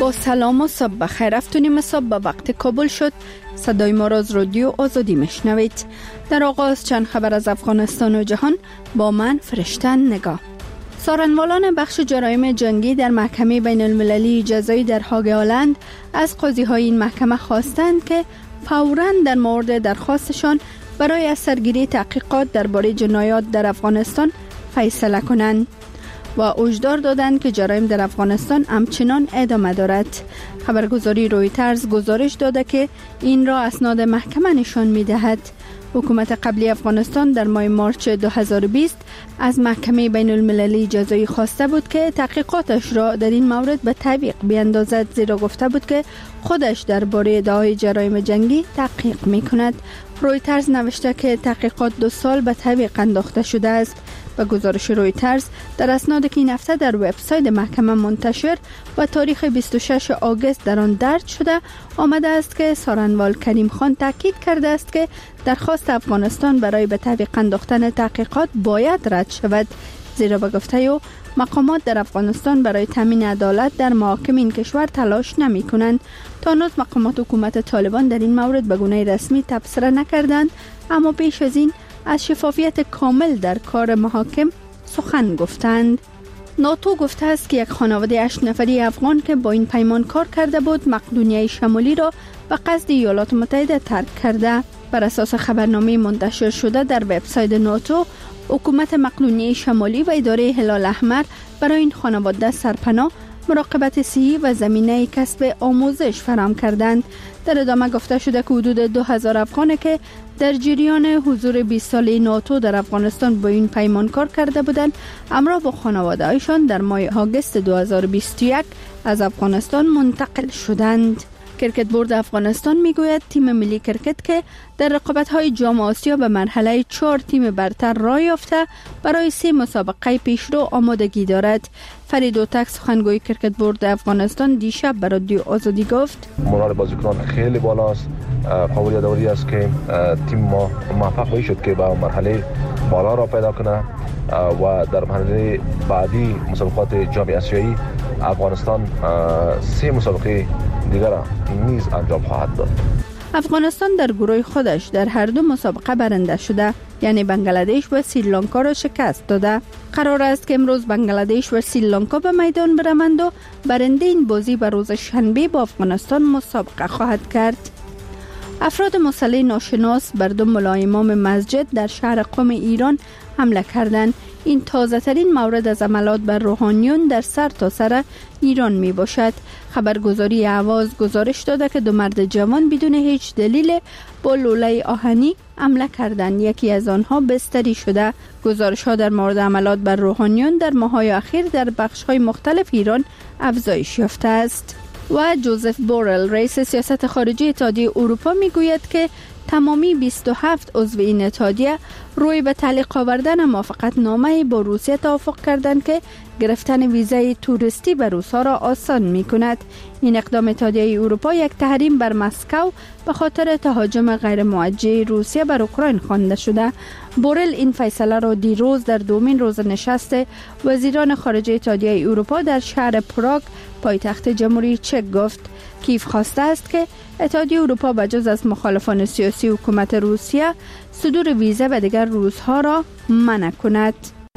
با سلام و صبح بخیر. افتونیم صبح به وقت کابل شد. صدای ما را از رادیو آزادی میشنوید. در آغاز چند خبر از افغانستان و جهان با من فرشتن نگاه. سارنوالان بخش جرایم جنگی در محکمه بین المللی جزایی در هاگ هلند از قاضی های این محکمه خواستند که فوراً در مورد درخواستشان برای از سرگیری تحقیقات درباره جنایات در افغانستان فیصله کنند و هشدار دادند که جرایم در افغانستان همچنان ادامه دارد. خبرگزاری رویترز گزارش داده که این را اسناد محکمه نشان می‌دهد. حکومت قبلی افغانستان در ماه مارچ 2020 از محکمه بین المللی جزایی خواسته بود که تحقیقاتش را در این مورد به تعویق بیاندازد، زیرا گفته بود که خودش درباره ادعای جرایم جنگی تحقیق می‌کند. رویترز نوشته که تحقیقات 2 سال به تعویق انداخته شده است. به گزارش رویترز در اسنادی که این هفته در وبسایت محکمه منتشر و تاریخ 26 آگوست در آن درج شده آمده است که سارنوال کریم خان تاکید کرده است که درخواست افغانستان برای به تعویق انداختن تحقیقات باید رد شود، زیرا به گفته او مقامات در افغانستان برای تامین عدالت در محاکم این کشور تلاش نمی کنند. تا هنوز مقامات حکومت طالبان در این مورد به گونه رسمی تبصره نکردند، اما پیش از این از شفافیت کامل در کار محاکم سخن گفتند. ناتو گفته است که یک خانواده 8 نفری افغان که با این پیمان کار کرده بود مقدونیه شمالی را به قصد ایالات متحده ترک کرده. بر اساس خبرنامه منتشر شده در وبسایت ناتو، حکومت مقدونیه شمالی و اداره هلال احمر برای این خانواده سرپناه، مراقبت صحی و زمینه کسب آموزش فراهم کردند. در ادامه گفته شده که حدود 2000 افغان که در جریان حضور 20 ساله ناتو در افغانستان با این پیمان کار کرده بودند، همراه با خانواده هایشان در ماه آگوست 2021 از افغانستان منتقل شدند. کرکت بورد افغانستان میگوید تیم ملی کرکت که در رقابت‌های جام آسیا به مرحله 4 تیم برتر راه یافته برای 3 مسابقه پیشرو آمادگی دارد. فرید اوتک سخنگوی کرکت بورد افغانستان دیشب به رادیو آزادی گفت مورال بازیکنان خیلی بالاست. قابل یادآوری است که تیم ما موفق شد که به مرحله بالا را پیدا کنه و در مرحله بعدی مسابقات جام آسیایی افغانستان 3 مسابقه دیگر نیز انجام خواهد داد. افغانستان در گروه خودش در هر 2 مسابقه برنده شده، یعنی بنگلادش و سریلانکا را شکست داده. قرار است که امروز بنگلادش و سریلانکا به میدان بروند و برنده این بازی به روز شنبه با افغانستان مسابقه خواهد کرد. افراد مسلح ناشناس بر 2 ملای امام مسجد در شهر قم ایران حمله کردند. این تازه ترین مورد از حملات بر روحانیون در سرتاسر ایران می باشد. خبرگزاری آواز گزارش داده که 2 مرد جوان بدون هیچ دلیل با لوله آهنی حمله کردند. یکی از آنها بستری شده. گزارش ها در مورد حملات بر روحانیون در ماه‌های اخیر در بخش‌های مختلف ایران افزایش یافته است. و جوزف بورل رئیس سیاست خارجی اتحادیه اروپا میگوید که تمامی 27 عضو این اتحادیه روی به تعلیق آوردن موافقتنامه با روسیه توافق کردند که گرفتن ویزای توریستی به روس‌ها را آسان می‌کند. این اقدام اتحادیه اروپا یک تحریم بر مسکو به خاطر تهاجم غیر موجه روسیه بر اوکراین خوانده شده. بورل این فیصله را دیروز در 2مین روز نشست وزیران خارجه اتحادیه اروپا در شهر پراگ پایتخت جمهوری چک گفت. کیف خواسته است که اتحادیه اروپا بجز از مخالفان سیاسی حکومت روسیه صدور ویزا و دیگر روزها را منع کند.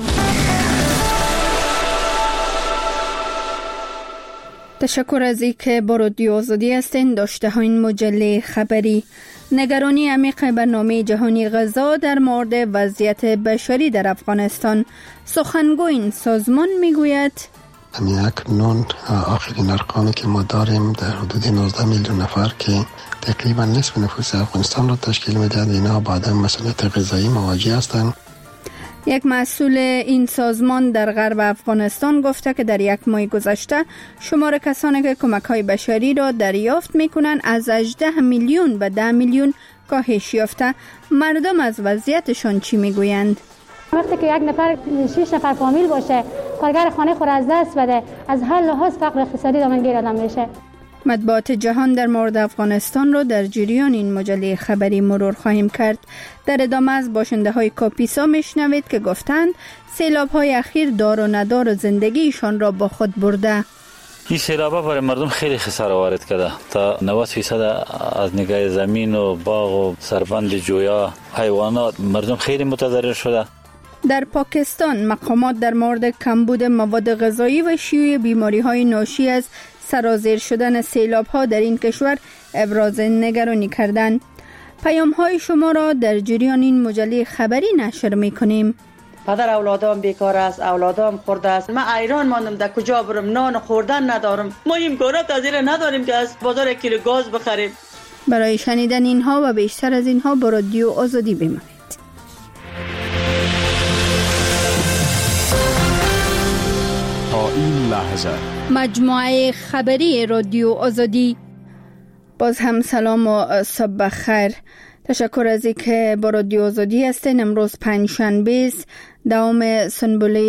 تشکر از اینکه با رادیو آزادی هستین. داشته ها این مجله خبری. نگرانی عمیق برنامه جهانی غذا در مورد وضعیت بشری در افغانستان. سخنگوی این سازمان میگوید اکنون آخرین ارقامی که ما داریم در حدود 19 میلیون نفر که تقریبا نصف نفوس افغانستان را تشکیل می‌دهند، اینا با عدم مسئولیت غذایی مواجه هستند. یک مسئول این سازمان در غرب افغانستان گفته که در 1 ماه گذشته شمار کسانی که کمک‌های بشری را دریافت می‌کنند از 18 میلیون به 10 میلیون کاهش یافته. مردم از وضعیتشان چی می‌گویند؟ وقتی که 1 نفر 6 نفر فامیل باشه، کارگر خانه خود از دست بده، از هر لحاظ فقر اقتصادی دامنگیر آدم میشه. مطبوعات جهان در مورد افغانستان را در جریان این مجله خبری مرور خواهیم کرد. در ادامه از باشنده های کاپیسا میشنوید که گفتند سیلاب های اخیر دار و ندار زندگیشان را با خود برده. این سیلابا برای مردم خیلی خساره وارد کرده. تا 90% از نگاه زمین و باغ و سربند جویا حیوانات مردم خیلی متضرر شده. در پاکستان مقامات در مورد کمبود مواد غذایی و شیوع بیماری‌های ناشی از سرازیر شدن سیلاب‌ها در این کشور ابراز نگرانی کردند. پیام‌های شما را در جریان این مجله خبری نشر می‌کنیم. پدر اولادام بیکار است، اولادام خورده است. من ایران ماندم، در کجا برم؟ نان خوردن ندارم. ما امکانات از این نداریم که از بازار 1 کیلو گاز بخریم. برای شنیدن اینها و بیشتر از اینها با رادیو آزادی بمانید. تا این لحظه مجموعه خبری رادیو آزادی. باز هم سلام و صبح بخیر. تشکر از اینکه با رادیو آزادی هستین. امروز پنجشنبه است، دوم سنبوله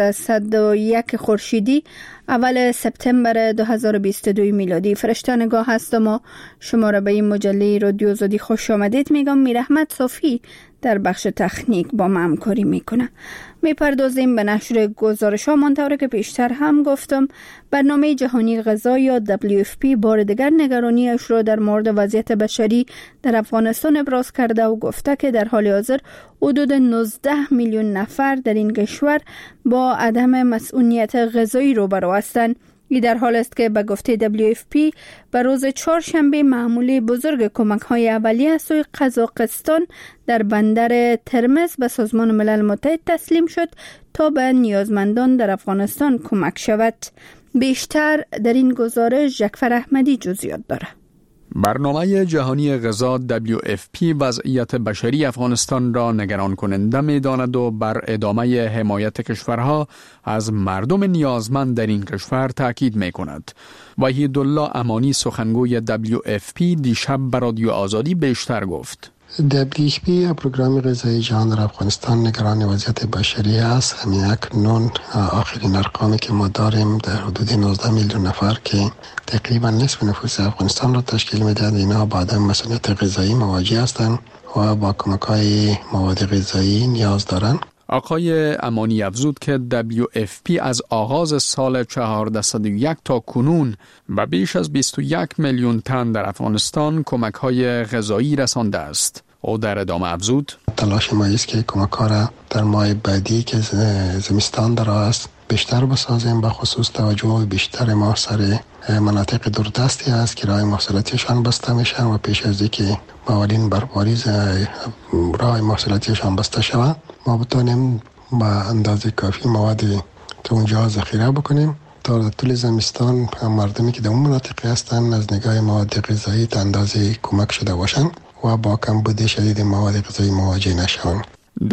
1401 خورشیدی، اول سپتامبر 2022 میلادی. فرشته نگاه هستم و شما را به این مجله رادیو آزادی خوش آمدید میگم. میرحمت صافی در بخش تکنیک با ما همکاری میکنه. میپردازیم به نشر گزارش ها. منطوره که پیشتر هم گفتم، برنامه جهانی غذا یا WFP بار دیگر نگرانیش را در مورد وضعیت بشری در افغانستان ابراز کرده و گفته که در حال حاضر حدود 19 میلیون نفر در این کشور با عدم مسئولیت غذایی روبرو هستند. این در حال است که به گفته WFP به روز چهارشنبه معمولی بزرگ کمک‌های اولیه از سوی قزاقستان در بندر ترمز به سازمان ملل متحد تسلیم شد تا به نیازمندان در افغانستان کمک شود. بیشتر در این گزارش جعفر احمدی جزئیات داره. برنامه جهانی غذا WFP وضعیت بشری افغانستان را نگران کننده می داند و بر ادامه حمایت کشورها از مردم نیازمند در این کشور تاکید می کند. وحیدالله امانی سخنگوی WFP دیشب بر رادیو آزادی بیشتر گفت. WFP پروگرام غذایی جهان در افغانستان نگران وضعیت بشری است. همین اکنون آخرین ارقامی که ما داریم در حدود 19 میلیون نفر که تقریبا نصف نفوس افغانستان را تشکیل می‌دهند، اینا با عدم مسئولیت غذایی مواجه هستند و با کمک‌های مواد غذایی نیاز دارند. آقای امانی افزود که WFP از آغاز سال 1401 تا کنون و بیش از 21 میلیون تن در افغانستان کمک‌های غذایی رسانده است. او در ادامه افزود تلاش ما است که کمک‌ها را در ماه بعدی که زمستان در است بیشتر بسازیم، به خصوص توجه بیشتر ما سر مناطق دوردستی است که راه مواصلاتیشان بسته میشن و پیش از اینکه موالین برباریز راه مواصلاتیشان بسته شود ما بتونیم با اندازه کافی مواد تو اونجا ذخیره بکنیم تا در طول زمستان مردمی که در اون مناطق هستن از نگاه مواد غذایی تا اندازه کمک شده باشن و با کمبود شدید مواد غذایی مواجه نشوند.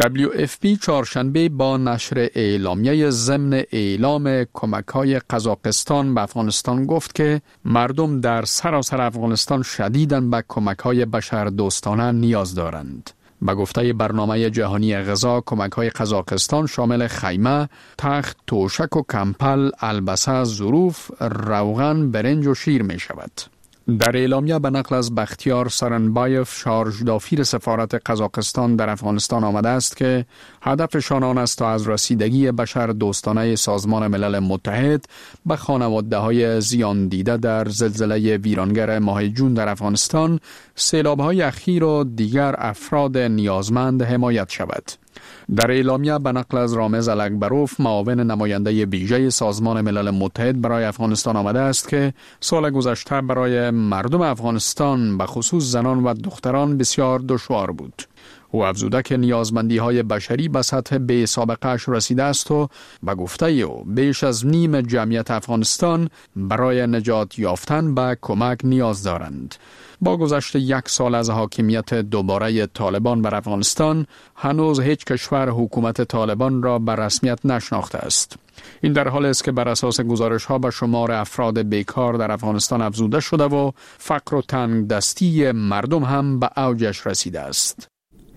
WFP چهارشنبه با نشر اعلامیه ضمن اعلام کمک‌های قزاقستان به افغانستان گفت که مردم در سراسر افغانستان شدیداً به کمک‌های بشردوستانه نیاز دارند. به گفته برنامه جهانی غذا، کمک‌های قزاقستان شامل خیمه، تخت، توشک و کمپل، البسه، ظروف، روغن، برنج و شیر می شود. در اعلامیه به نقل از بختیار سارنبایف، شارژ دافیر سفارت قزاقستان در افغانستان آمده است که هدفشان آن است تا از رسیدگی بشر دوستانه سازمان ملل متحد به خانواده‌های زیان دیده در زلزله ویرانگر ماه جون در افغانستان، سیلاب‌های اخیر و دیگر افراد نیازمند حمایت شود. در اعلامیه به نقل از رامز الکبروف، معاون نماینده ویژه سازمان ملل متحد برای افغانستان آمده است که سال گذشته برای مردم افغانستان به خصوص زنان و دختران بسیار دشوار بود. او افزوده که نیازمندی‌های بشری به سطح بی سابقه‌اش رسیده است و به گفته او بیش از نیم جمعیت افغانستان برای نجات یافتن به کمک نیاز دارند. با گذشت 1 سال از حاکمیت دوباره طالبان بر افغانستان، هنوز هیچ کشور حکومت طالبان را به رسمیت نشناخته است. این در حالی است که بر اساس گزارش‌ها به شمار افراد بیکار در افغانستان افزوده شده و فقر و تنگ دستی مردم هم به اوجش رسیده است.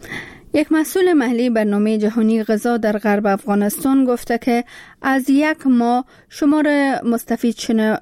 یک مسئول محلی برنامه جهانی غذا در غرب افغانستان گفته که از 1 ماه شمار مستفید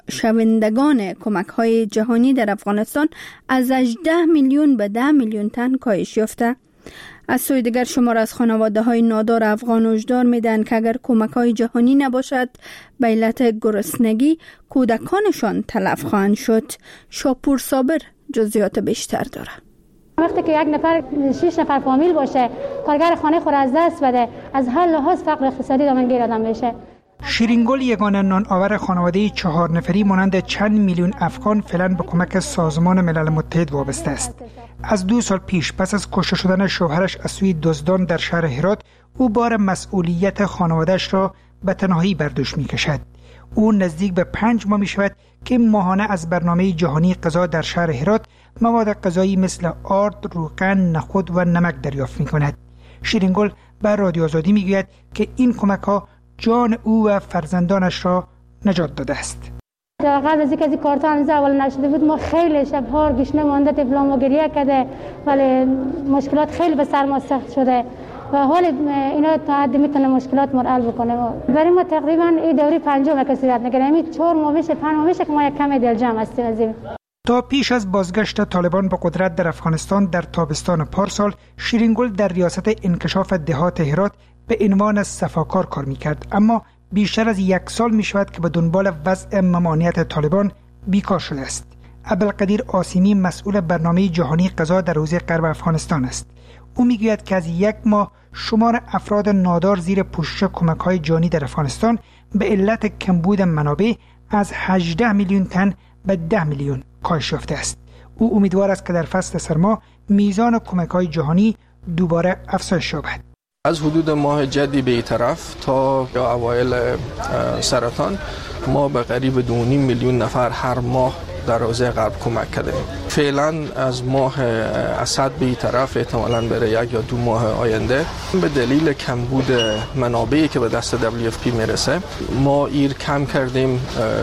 شوندگان کمک‌های جهانی در افغانستان از 18 میلیون به 10 میلیون تن کاهش یافته. از سوی دیگر شمار از خانواده های نادار افغان هشدار میدن که اگر کمک های جهانی نباشد به علت گرسنگی کودکانشان تلف خواهند شد. شاپور صابر جزئیات بیشتر داره. وقتی که یک نفر 6 نفر فامیل باشه، کارگر خانه خود از دست بده، از هر لحاظ فقر اقتصادی دامنگیر آدم بشه. شیرین گل یگانه نان آور خانواده 4 نفری مانند چند میلیون افغان فعلا به کمک سازمان ملل متحد وابسته است. از 2 سال پیش پس از کشته شدن شوهرش از سوی دزدان در شهر هرات، او بار مسئولیت خانواده‌اش را به تنهایی بر دوش می‌کشد. او نزدیک به 5 ماه می‌شود که ماهانه از برنامه جهانی غذا در شهر هرات مواد غذایی مثل آرد، روغن، نخود و نمک دریافت می‌کند. شیرین گل به رادیو آزادی می‌گوید که این کمک‌ها جان او و فرزندانش را نجات داده است. قبل از اینکه کارتان اول نشده بود، ما خیلی شب‌ها گشنه مانده، طفلان و گریه کرده، ولی مشکلات خیلی به سر ما سخت شده و حال اینا تا حد میتونه مشکلات ما حل بکنه. برای ما تقریبا این دوری 5 که صورت میگیره، همین 4 ماه میشه 5 ماه میشه که ما یک کم دل جمع هستیم از این. تا پیش از بازگشت طالبان به قدرت در افغانستان در تابستان پارسال، شیرین گل در ریاست انکشاف دهات هرات به عنوان صفاکار کار میکرد، اما بیشتر از 1 سال می شود که به دنبال وضع ممانعت طالبان بیکار شده است. عبدالقدیر آسیمی مسئول برنامه جهانی غذا در حوزه غرب افغانستان است. او میگوید که از 1 ماه شمار افراد نادار زیر پوشش کمک‌های جهانی در افغانستان به علت کمبود منابع از 18 میلیون تن به 10 میلیون کاهش یافته است. او امیدوار است که در فصل سرما میزان کمک‌های جهانی دوباره افزایش یابد. از حدود ماه جدی به طرف تا اوایل سرطان ما به قریب 2.5 میلیون نفر هر ماه در حوزه غرب کمک کردیم. فعلا از ماه اسد به طرف احتمالاً بره 1 یا 2 ماه آینده به دلیل کمبود منابعی که به دست WFP میرسه ما ایر کم کردیم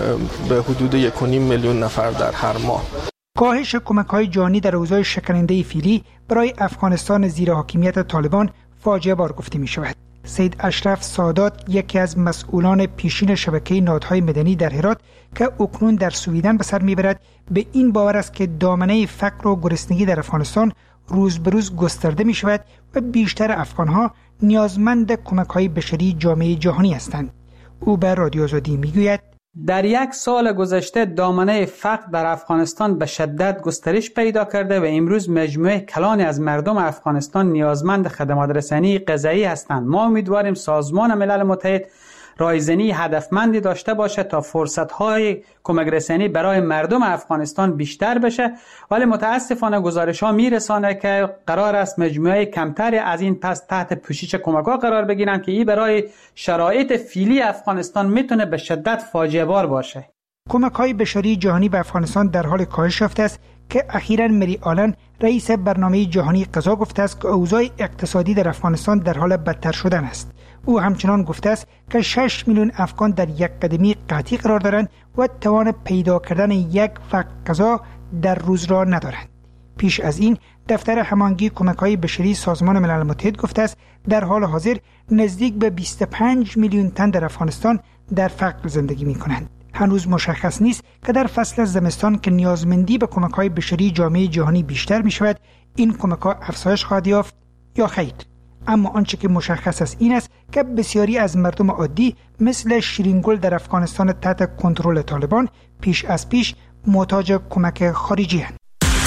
به حدود 1.5 میلیون نفر در هر ماه. کاهش کمک‌های جهانی در اوضاع شکننده فیلی برای افغانستان زیر حاکمیت طالبان فاجعه بار گفته می شود. سید اشرف سادات، یکی از مسئولان پیشین شبکه نهادهای مدنی در هرات که اکنون در سویدن به سر میبرد، به این باور است که دامنه فقر و گرسنگی در افغانستان روز به روز گسترده می شود و بیشتر افغانها نیازمند کمک‌های بشری جامعه جهانی هستند. او به رادیو آزادی میگوید در 1 سال گذشته دامنه فقر در افغانستان به شدت گسترش پیدا کرده و امروز مجموعه کلانی از مردم افغانستان نیازمند خدمات رسانی غذایی هستند. ما امیدواریم سازمان ملل متحد رایزنی هدفمندی داشته باشه تا فرصت‌های کمک رسانی برای مردم افغانستان بیشتر بشه، ولی متاسفانه گزارش‌ها میرسانه که قرار است مجموعه کمتری از این پس تحت پوشش کمک‌ها قرار بگیرن که این برای شرایط فعلی افغانستان میتونه به شدت فاجعه بار باشه. کمک‌های بشری جهانی به افغانستان در حال کاهش یافته است که اخیراً مری آلن رئیس برنامه جهانی غذا گفته است که اوضاع اقتصادی در افغانستان در حال بدتر شدن است. او همچنان گفته است که 6 میلیون افغان در یک قدمی قحطی قرار دارند و توان پیدا کردن یک وقت غذا در روز را ندارند. پیش از این دفتر هماهنگی کمک‌های بشری سازمان ملل متحد گفته است در حال حاضر نزدیک به 25 میلیون تن در افغانستان در فقر زندگی می‌کنند. هنوز مشخص نیست که در فصل زمستان که نیازمندی به کمک‌های بشری جامعه جهانی بیشتر می‌شود، این کمک‌ها افزایش خواهد یافت یا خیر. اما آنچه که مشخص است این است که بسیاری از مردم عادی مثل شیرین گل در افغانستان تحت کنترل طالبان پیش از پیش محتاج کمک خارجی هستند.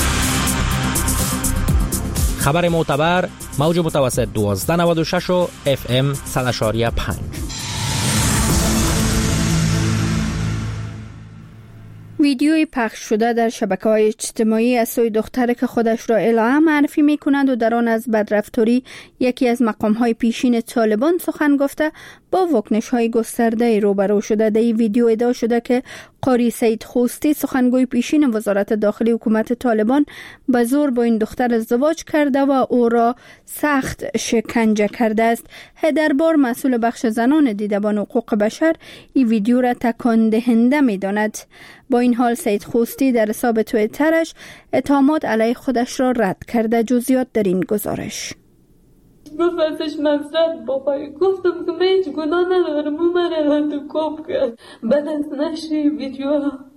خبر معتبر موج متوسط 1296 و FM 100.5. ویدیوی پخش شده در شبکه‌های اجتماعی از سوی دختر که خودش را الهه معرفی می‌کند و در آن از بدرفتاری یکی از مقام‌های پیشین طالبان سخن گفته با واکنش‌های گسترده روبرو شده. در این ویدیو ادعا شده که قاری سید خوستی سخنگوی پیشین وزارت داخلی حکومت طالبان به زور با این دختر ازدواج کرده و او را سخت شکنجه کرده است. هدربار مسئول بخش زنان دیدبان حقوق بشر این ویدیو را تکان دهنده می‌داند. با این حال سید خوستی در حساب توییترش اتهامات علیه خودش را رد کرده. جزئیات در این گزارش. گفت ازش نفرت بخوای، گفتم که من هیچ گناه ندارم، او من رو تو کپ کرد. بعد از نشر ویدیو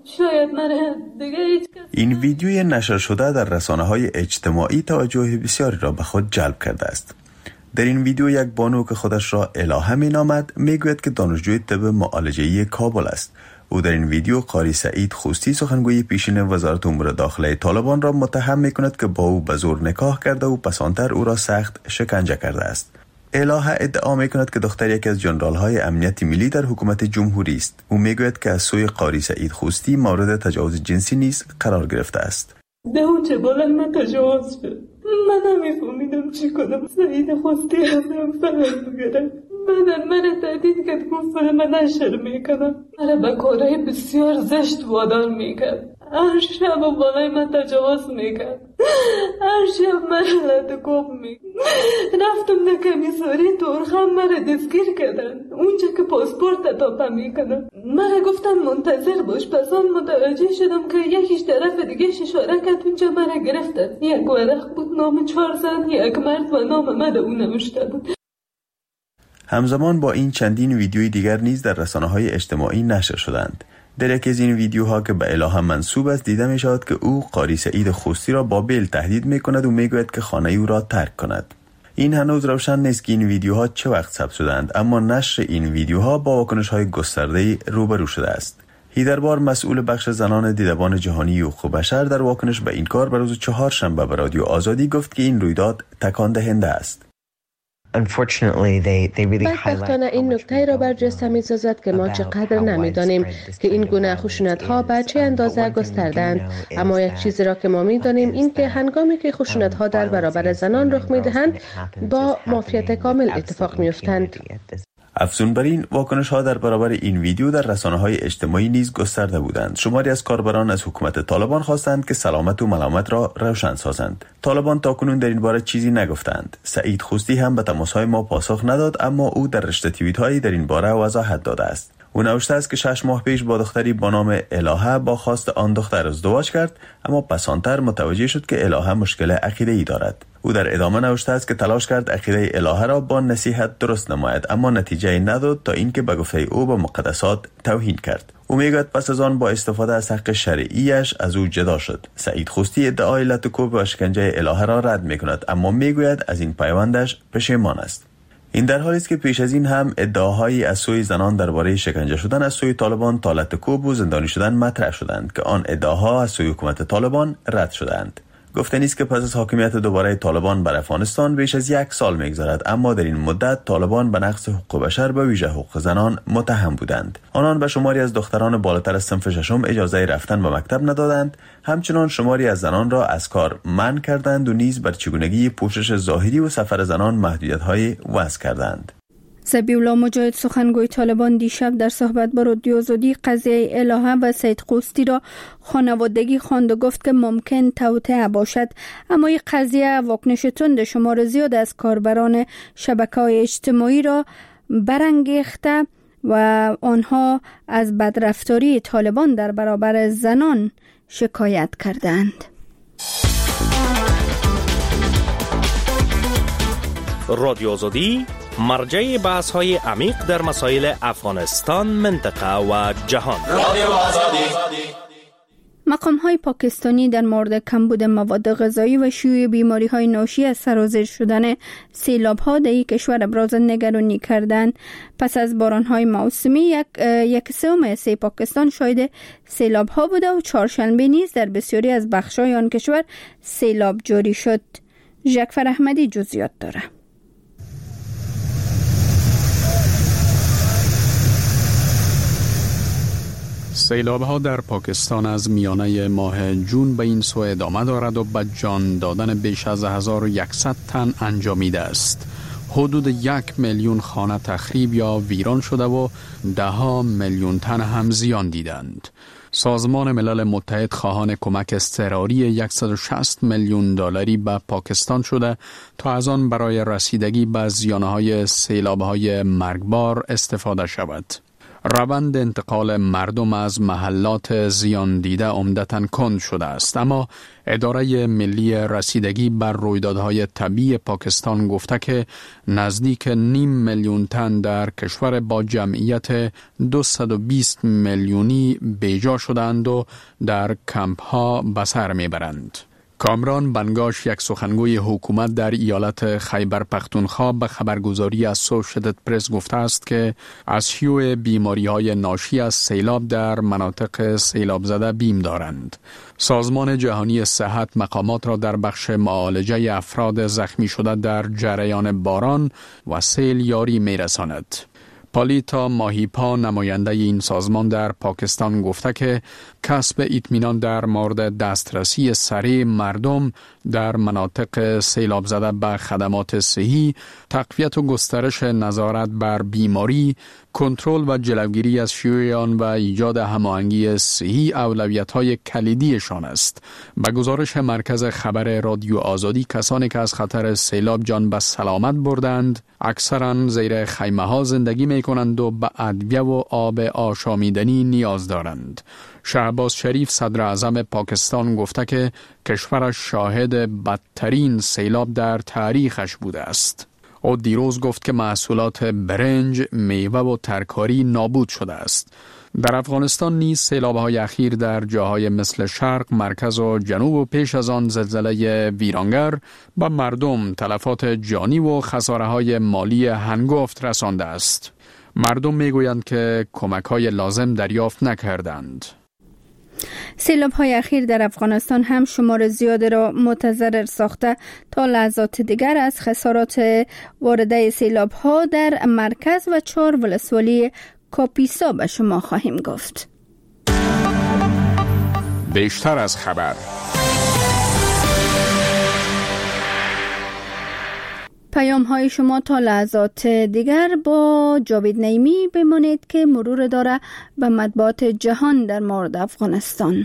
شاید من دیگه این ویدیوی نشر شده در رسانه‌های اجتماعی توجه بسیاری را به خود جلب کرده است. در این ویدیو یک بانو که خودش را الهه می‌نامد میگوید که دانشجوی طب معالجه‌ای کابل است. او در این ویدیو قاری سعید خوستی سخنگوی پیشین وزارت امور داخله طالبان را متهم می‌کند که با او به زور نکاح کرده و پسانتر او را سخت شکنجه کرده است. الهه ادعا می‌کند که دختر یکی از ژنرال‌های امنیت ملی در حکومت جمهوری است. او میگوید که از سوی قاری سعید خوستی مورد تجاوز جنسی نیز قرار گرفته است. به اون چه بالا من تجاوز شد. من نمی‌فهمیدم چی کنم. سعید خوستی ازم فهم می‌گرفت. من تهدید کرد گفت من نشر میکنم. من به کارهای بسیار زشت وادار میکرد. هر شب بالای من تجاوز میکرد. هر شب من لطکوب میکرد. رفتم در کمیساری تورخم مرا دستگیر کردن. اونجا که پاسپورت تاپه میکنن. من گفتم منتظر باش. پس آن متوجه شدم که یکیش طرف دیگه اشاره کرد. اونجا مرا گرفتن. یک ورق بود نام 4 زن، یک مرد و نام من اون نوشته بود. همزمان با این چندین ویدیوی دیگر نیز در رسانه‌های اجتماعی نشر شدند. در یکی از این ویدیوها که به الهه منسوب است دیده می شود که او قاری سعید خوستی را با بیل تهدید می کند و می گوید که خانه او را ترک کند. این هنوز روشن نیست که این ویدیوها چه وقت ثبت شدند، اما نشر این ویدیوها با واکنش‌های گسترده‌ای روبرو شده است. هیدربار مسئول بخش زنان دیدبان جهانی حقوق بشر در واکنش به این کار به روز چهارشنبه به رادیو آزادی گفت که این رویداد تکان دهنده است. بدبختانه این نکته را برجسته می‌سازد که ما چقدر نمی‌دانیم که این گونه خشونت‌ها به چه اندازه گسترده‌اند، اما یک چیزی را که ما می‌دانیم این که هنگامی که خشونت‌ها در برابر زنان رخ می‌دهند با مافیت کامل اتفاق می‌افتند. افزون بر این، واکنش‌ها در برابر این ویدیو در رسانه‌های اجتماعی نیز گسترده بودند. شماری از کاربران از حکومت طالبان خواستند که سلامت و ملامت را روشن سازند. طالبان تاکنون در این باره چیزی نگفتند. سعید خوستی هم به تماس‌های ما پاسخ نداد، اما او در رشته توییت‌هایی در این باره وضاحت داده است. او نوشته است که 6 ماه پیش با دختری با نام الهه با خواست آن دختر ازدواج کرد، اما پسانتر متوجه شد که الهه مشکل عقیده‌ای دارد. او در ادامه نوشته است که تلاش کرد عقیده الهه را با نصیحت درست نماید، اما نتیجه نداد تا اینکه به گفته او به مقدسات توهین کرد. او میگوید پس از آن با استفاده از حق شرعیش از او جدا شد. سعید خوستی ادعای لطکوب و شکنجه الهه را رد میکند، اما میگوید از این پیوندش پشیمان است. این در حالی است که پیش از این هم ادعاهایی از سوی زنان درباره شکنجه شدن از سوی طالبان تا لطکوب و زندانی شدن مطرح شدند که آن ادعاها از سوی حکومت طالبان رد شدند. گفتنی است که پس از حاکمیت دوباره طالبان بر افغانستان بیش از 1 سال می‌گذرد، اما در این مدت طالبان به نقض حقوق بشر به ویژه حقوق زنان متهم بودند. آنان به شماری از دختران بالاتر از صنف ششم اجازه رفتن به مکتب ندادند، همچنان شماری از زنان را از کار منع کردند و نیز بر چگونگی پوشش ظاهری و سفر زنان محدودیت‌های وضع کردند. ذبیح‌الله مجاهد سخنگوی طالبان دیشب در صحبت با رادیو آزادی قضیه الهه و سعید خوستی را خانوادگی خواند و گفت که ممکن توطئه باشد، اما این قضیه واکنش تند شمار زیاد از کاربران شبکه‌های اجتماعی را برانگیخته و آنها از بدرفتاری طالبان در برابر زنان شکایت کردند. رادیو آزادی مرجع بحث‌های عمیق در مسائل افغانستان، منطقه و جهان. مقام‌های پاکستانی در مورد کمبود مواد غذایی و شیوع بیماری‌های ناشی از سرازیر شدن سیلاب‌ها در این کشور ابراز نگرانی کردند. پس از باران‌های موسمی یک سوم سه پاکستان شاهد سیلاب‌ها بوده و چهارشنبه نیز در بسیاری از بخش‌های آن کشور سیلاب جاری شد. جعفر احمدی جزئیات داره. سیلاب‌ها در پاکستان از میانه ماه جون به این سو ادامه دارد و به جان دادن بیش از 1100 تن انجامیده است. حدود 1 میلیون خانه تخریب یا ویران شده و 10 میلیون تن هم زیان دیدند. سازمان ملل متحد خواهان کمک اضطراری 160 میلیون دلاری به پاکستان شده تا از آن برای رسیدگی به زیان‌های سیلاب‌های مرگبار استفاده شود. روند انتقال مردم از محلات زیان دیده عمدتاً کند شده است، اما اداره ملی رسیدگی بر رویدادهای طبیعی پاکستان گفته که نزدیک 500,000 تن در کشور با جمعیت 220 میلیونی بیجا شدند و در کمپ ها به سر میبرند. کامران بنگاش، یک سخنگوی حکومت در ایالت خیبر پختونخوا، به خبرگزاری اسوشییتد پرس گفته است که از شیوع بیماری‌های ناشی از سیلاب در مناطق سیلاب زده بیم دارند. سازمان جهانی صحت مقامات را در بخش معالجه افراد زخمی شده در جریان باران و سیل یاری می‌رساند. پالیتا ماهیپا، نماینده این سازمان در پاکستان، گفته که کسب اطمینان در مورد دسترسی سریع مردم در مناطق سیلاب زده به خدمات صحی، تقویت و گسترش نظارت بر بیماری، کنترل و جلوگیری از شیوع آن و ایجاد هماهنگی صحی اولویت‌های کلیدیشان است. به گزارش مرکز خبر رادیو آزادی، کسانی که از خطر سیلاب جان به سلامت بردند اکثراً زیر خیمه‌ها زندگی می‌کنند و به ادویه و آب آشامیدنی نیاز دارند. شهباز شریف، صدر اعظم پاکستان، گفته که کشورش شاهد بدترین سیلاب در تاریخش بوده است. او دیروز گفت که محصولات برنج، میوه و ترکاری نابود شده است. در افغانستان نیز سیلاب‌های اخیر در جاهای مثل شرق، مرکز و جنوب و پیش از آن زلزله ویرانگر به مردم تلفات جانی و خساره‌های مالی هنگفت رسانده است. مردم میگویند که کمک‌های لازم دریافت نکردند. سیلاب‌های اخیر در افغانستان هم شمار زیادی را متضرر ساخته. تا لحظات دیگر از خسارات وارده سیلاب‌ها در مرکز و 4 ولسوالی کاپیسا به شما خواهیم گفت. بیشتر از خبر. پیام های شما تا لحظات دیگر. با جاوید نعیمی بمانید که مرور داره به مطبوعات جهان در مورد افغانستان.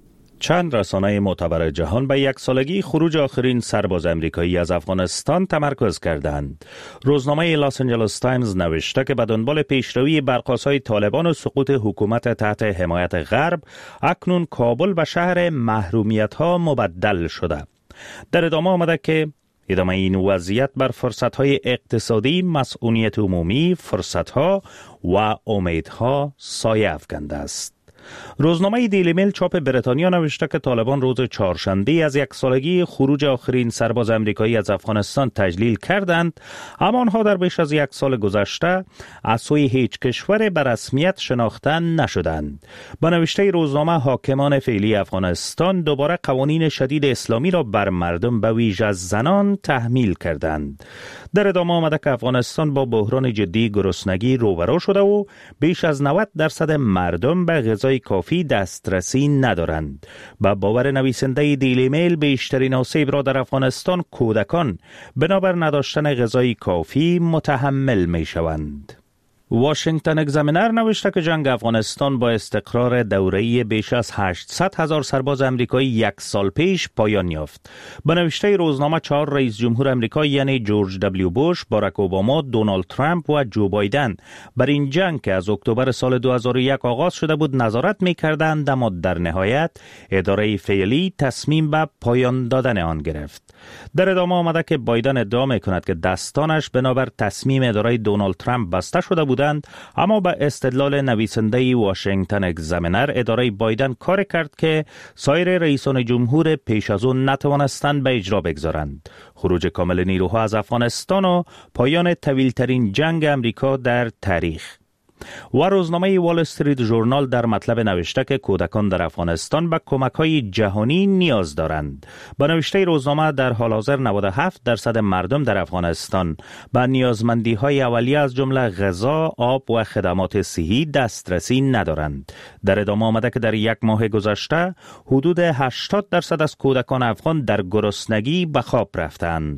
چند رسانه معتبر جهان به یک سالگی خروج آخرین سرباز امریکایی از افغانستان تمرکز کردند. روزنامه لاس آنجلس تایمز نوشته که به دنبال پیشروی برقاسای طالبان و سقوط حکومت تحت حمایت غرب، اکنون کابل به شهر محرومیت‌ها مبدل شده. در ادامه آمده که ادامه این وضعیت بر فرصت‌های اقتصادی، مسئولیت عمومی، فرصت‌ها و امیدها سایه افکنده است. روزنامه دیلی میل چاپ بریتانیا نوشته که طالبان روز چهارشنبه از یک سالگی خروج آخرین سرباز امریکایی از افغانستان تجلیل کردند، اما آنها در بیش از یک سال گذشته از سوی هیچ کشور به رسمیت شناخته نشدند. با نوشته روزنامه، حاکمان فعلی افغانستان دوباره قوانین شدید اسلامی را بر مردم به ویژه زنان تحمیل کردند. در ادامه آمده که افغانستان با بحران جدی گرسنگی روبرو شده و بیش از 90% مردم به غذای کافی دسترسی ندارند. با باور نویسنده دیلی میل، بیشترین آسیب را در افغانستان کودکان بنابر نداشتن غذای کافی متحمل می شوند. واشنگتن اگزامینر نوشته که جنگ افغانستان با استقرار دوره‌ای بیش از 800,000 سرباز امریکایی یک سال پیش پایان یافت. به نوشته روزنامه، 4 رئیس جمهور امریکا یعنی جورج دبلیو بوش، باراک اوباما، دونالد ترامپ و جو بایدن بر این جنگ که از اکتبر سال 2001 آغاز شده بود نظارت می‌کردند، اما در نهایت اداره فعلی تصمیم به پایان دادن آن گرفت. در ادامه آمده که بایدن ادعا می‌کند که دستانش بنابر تصمیم اداره دونالد ترامپ بسته شده بود، اما به استدلال نویسنده واشنگتن اگزامینر، اداره بایدن کار کرد که سایر رئیسان جمهور پیش از اون نتوانستند به اجرا بگذارند. خروج کامل نیروها از افغانستان و پایان طویل‌ترین جنگ امریکا در تاریخ. و روزنامه وال استریت ژورنال در مطلب نوشته که کودکان در افغانستان به کمک‌های جهانی نیاز دارند. با نوشته روزنامه، در حال حاضر 97% مردم در افغانستان به نیازمندی‌های اولیه از جمله غذا، آب و خدمات صحی دسترسی ندارند. در ادامه آمده که در یک ماه گذشته حدود 80% از کودکان افغان در گرسنگی به خواب رفتند.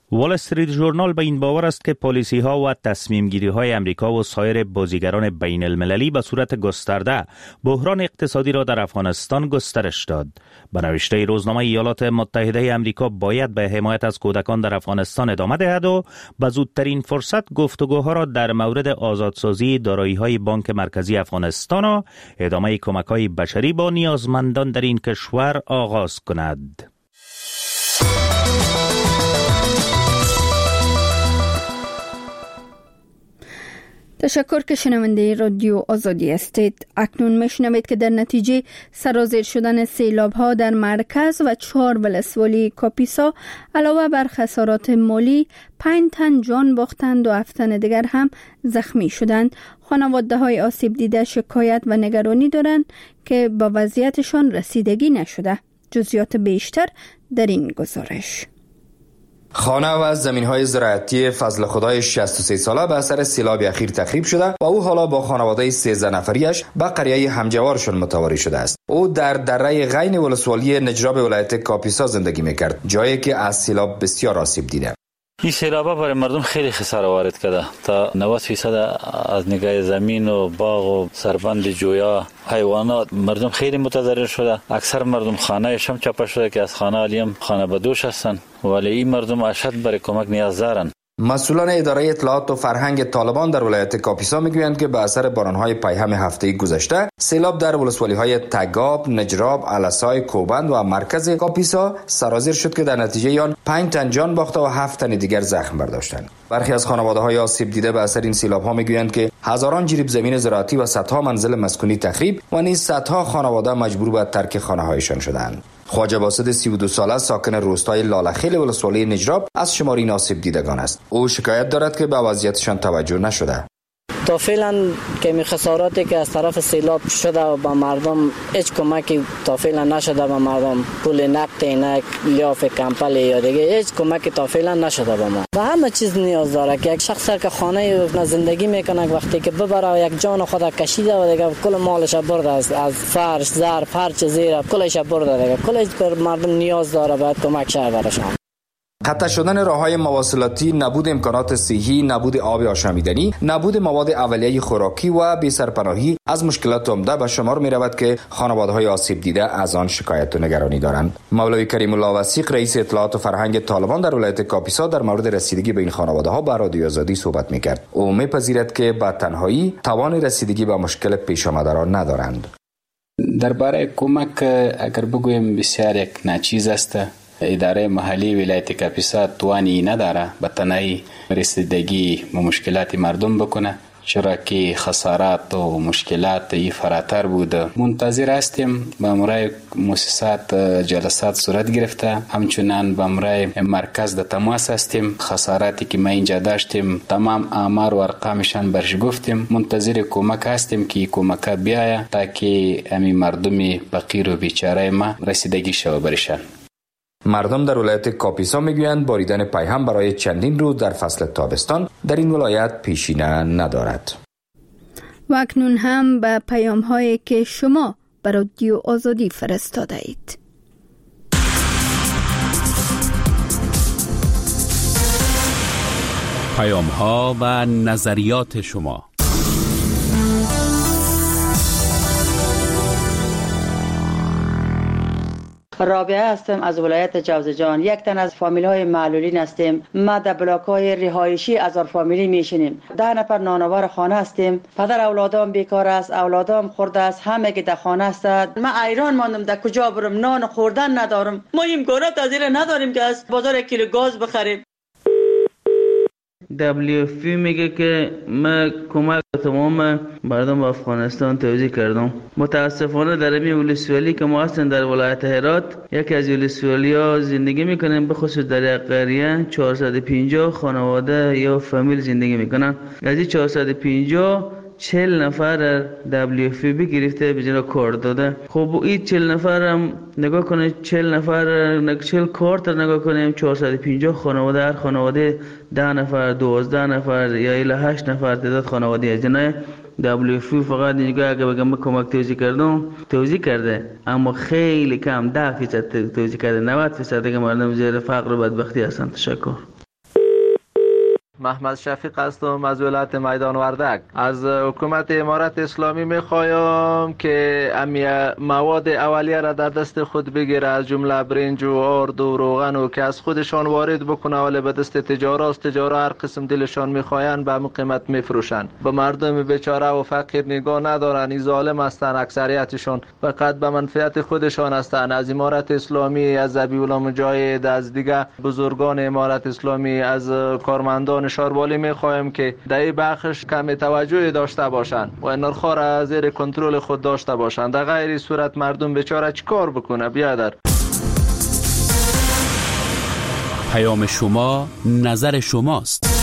وال استریت ژورنال به این باور است که پالیسی ها و تصمیم گیری های امریکا و سایر بازیگران بین المللی به صورت گسترده بحران اقتصادی را در افغانستان گسترش داد. به نوشته روزنامه ایالات متحده امریکا باید به حمایت از کودکان در افغانستان ادامه دهد و به زودترین فرصت گفتگوها را در مورد آزادسازی دارایی های بانک مرکزی افغانستان و ادامه کمک های بشری با نیازمندان در این کشور آغاز کند. تشکر که شنونده رادیو آزادی هستید. اکنون میشنوید که در نتیجه سرازیر شدن سیلاب ها در مرکز و 4 ولسوالی کاپیسا علاوه بر خسارات مالی 5 تن جان باختند و 7 تن دیگر هم زخمی شدند. خانواده های آسیب دیده شکایت و نگرانی دارند که با وضعیتشان رسیدگی نشده. جزئیات بیشتر در این گزارش. خانه و زمین‌های زراعتی فضل خدای 63 ساله به اثر سیلاب اخیر تخریب شده و او حالا با خانواده 13 نفریش به قریه همجوارشان متواری شده است. او در دره غین ولسوالی نجراب ولایت کاپیسا زندگی می‌کرد، جایی که از سیلاب بسیار آسیب دیده. این سیلابا برای مردم خیلی خساره وارد کرده. تا 90% از نگاه زمین و باغ و سربند جویا حیوانات مردم خیلی متضرر شده. اکثر مردم خانه‌اش هم چاپه شده که از خانه علیم خانه بدوش هستند، ولی این مردم اشد برای کمک نیاز دارند. مسئولان اداره اطلاعات و فرهنگ طالبان در ولایت کاپیسا میگویند که به اثر بارانهای پیهم هفته گذشته سیلاب در ولسوالی‌های تگاب، نجراب، علسای، کوبند و مرکز کاپیسا سرازیر شد که در نتیجه آن 5 تن جان باخته و 7 تن دیگر زخم برداشتند. برخی از خانواده‌های آسیب دیده به اثر این سیلاب‌ها میگویند که هزاران جریب زمین زراعتی و صدها منزل مسکونی تخریب و نیز صدها خانواده مجبور به ترک خانه‌هایشان شدند. خواجه باسط 32 ساله ساکن روستای لاله‌خیل ولسوالی نجراب از شمار این آسیب دیدگان است. او شکایت دارد که به وضعیتشان توجه نشده. تا فعلا که خساراتی که از طرف سیلاب شده و به مردم هیچ کمکی تا فعلا نشده به مردم، پول نقد اینک لیاف کمپل یا دیگه هیچ کمکی تا فعلا نشده به ما. و همه چیز نیاز داره که یک شخص که خانه زندگی میکنه وقتی که ببره یک جان خود کشیده و دیگه کل مالش برده از فرش ظرف هر چیز زیر کلش برده دیگه کلش پر مردم نیاز داره باید کمک شه برشان. قطع شدن راه‌های مواصلاتی، نبود امکانات صحی، نبود آب آشامیدنی، نبود مواد اولیه خوراکی و بی‌سرپناهی از مشکلات عمده به شمار می‌رود که خانواده‌های آسیب دیده از آن شکایت و نگرانی دارند. مولوی کریم الله وثیق رئیس اطلاعات و فرهنگ طالبان در ولایت کاپیسا در مورد رسیدگی به این خانواده‌ها با رادیو آزادی صحبت می‌کرد. او می‌پذیرد که با تنهایی توان رسیدگی به مشکل پیش آمده را ندارند. درباره کمک اگر بگویم بسیار یک ناچیز است. اداره محلی ولایت کاپیسا توانی نداره به تنهایی رسیدگی به مشکلات مردم بکنه، چرا که خسارات و مشکلات فراتر بوده. منتظر هستیم به امرای مؤسسات جلسات صورت گرفته، همچنان به امرای مرکز د تماس هستیم. خساراتی که ما اینجا داشتیم تمام آمار و ارقامشان برش گفتیم. منتظر کمک هستیم که کمک بیاید تا که امی مردم فقیر و بیچاره ما رسیدگی شو برشن. مردم در ولایت کاپیسا میگویند باریدن پیهم برای چندین روز در فصل تابستان در این ولایت پیشینه ندارد. و اکنون هم به پیام هایی که شما بر رادیو آزادی فرستاده اید. پیام ها و نظریات شما. رابعه هستم از ولایت جوزجان. یک تن از فامیل های معلولین هستیم. ما در بلاک های رهایشی از فامیلی میشینیم. 10 نفر نانوار خانه هستیم. پدر اولادام بیکار است، اولادام خورده است، همه که در خانه هستند. من ایران ماندم، در کجا برم؟ نان خوردن ندارم. ما امکانات از این نداریم که از بازار 1 کیلو گاز بخریم. WFP میگه که من کمک تمام مردم افغانستان توزیع کردم. متاسفانه در این ولسوالی که ما هستیم در ولایت هرات، یکی از ولسوالی ها زندگی میکنیم، به خصوص در قریه 450 خانواده یا فامیل زندگی میکنن. از این 450 40 نفر WFP گرفته به جنا کار داده. خب این 40 نفر هم نگاه کنید، 40 نفر 40 کارت نگاه کنیم، 450 خانواده، هر خانواده 10 نفر 12 نفر یا الی 8 نفر تعداد خانواده از جنای WFP فقط نگاه اگه بگم کمک توزیع کرده، اما خیلی کم 10% توزیع کرده. 90% که مردم زیر فقر و بدبختی هستند. تشکر. محمد شفیق هستم از ولایت میدان وردک. از حکومت امارت اسلامی میخوایم که مواد اولیه را در دست خود بگیره، از جمله برنج و آرد و روغن و که از خودشان وارد بکنه، ولی به دست تجارت هر قسم دلشان میخواین به همون قیمت میفروشن. به مردم بیچاره و فقیر نگاه ندارن. این ظالم هستن، اکثریتشون فقط به منفعت خودشان هستن. از امارت اسلامی، از ذبیحالله مجاهد، از دیگه بزرگان امارت اسلامی، از کارمندان شاربالی میخوایم که در این بخش کم توجهی داشته باشند و نرخ‌ها را زیر کنترل خود داشته باشند. در غیر صورت مردم بیچاره چیکار بکنه؟ بیادر. پیام شما نظر شماست.